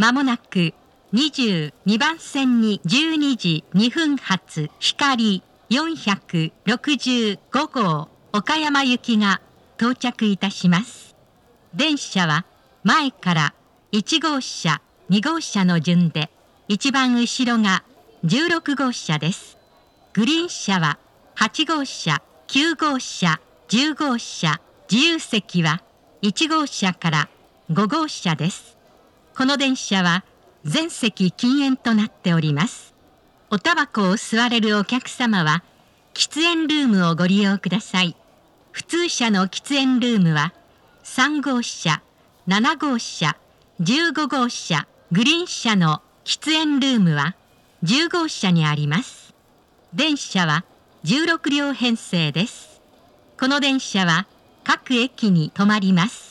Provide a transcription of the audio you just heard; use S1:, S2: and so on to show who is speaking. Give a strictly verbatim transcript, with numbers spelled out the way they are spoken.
S1: まもなくにじゅうにばん線にじゅうにじにふん発光よんひゃくろくじゅうごごう岡山行きが到着いたします。電車は前からいちごうしゃ、にごうしゃの順で、一番後ろがじゅうろくごうしゃです。グリーン車ははちごうしゃ、きゅうごうしゃ、じゅうごうしゃ、自由席はいちごうしゃからごごうしゃです。この電車は全席禁煙となっております。おタバコを吸われるお客様は喫煙ルームをご利用ください。普通車の喫煙ルームはさんごうしゃ、ななごうしゃ、じゅうごごうしゃ、グリーン車の喫煙ルームはじゅうごうしゃにあります。電車はじゅうろくりょう編成です。この電車は各駅に止まります。